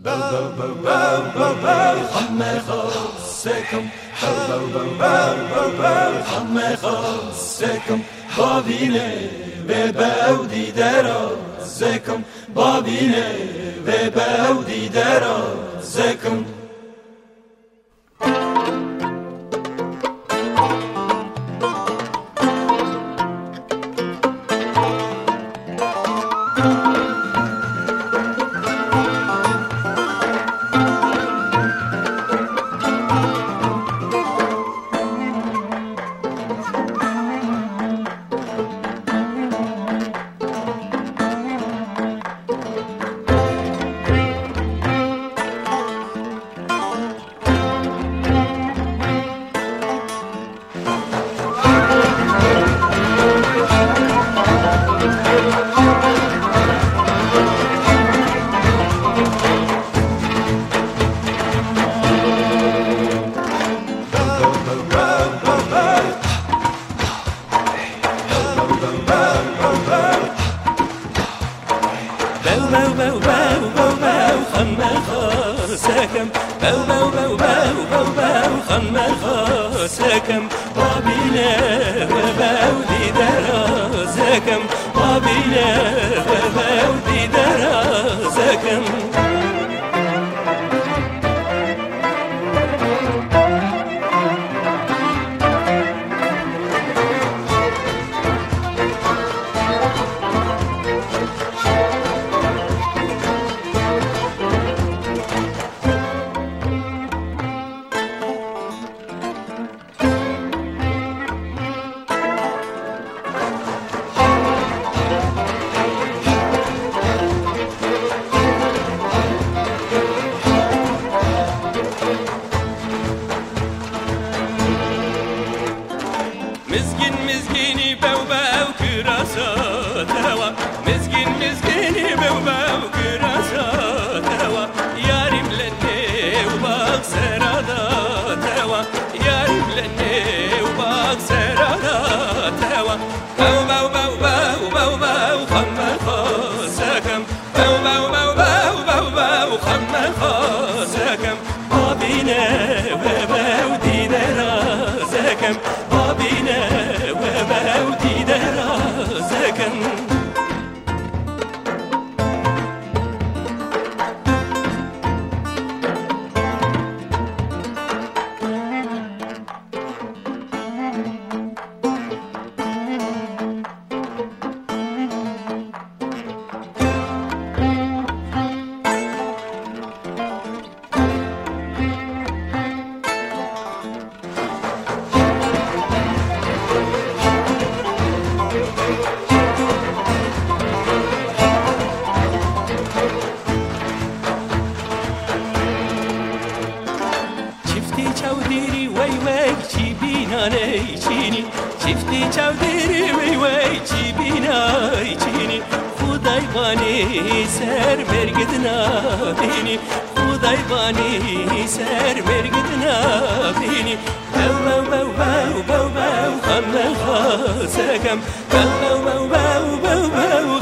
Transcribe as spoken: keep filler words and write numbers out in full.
bow bow bow bow bow خم خاصكم bow bow bow bow bow خم خاصكم بابینه و بودی درازکم بابینه و بودی درازکم سكم بو بو بو بو بو بو خم خاسكم بابينا وبودي درازكم بابينا وبودي درازكم مزگین مزگینی بو بو کراساتوا مزگین مزگینی بو بو کراساتوا یاریم لنی و باق سراداتوا یاریم لنی و باق سراداتوا بو بو بو بو بو بو خم خاسکم بو بو بو بو بو بو خم خاسکم بابینه و بودی درازکم بابینه و بودی درازکم چودری وی وی چی بینانی چینی چفتی چودری وی وی چی بینای چینی خدای بانی سر مرگد نبینی خدای بانی سر مرگد نبینی بو بو بو بو بو بو خم خاسکم بو بو بو بو بو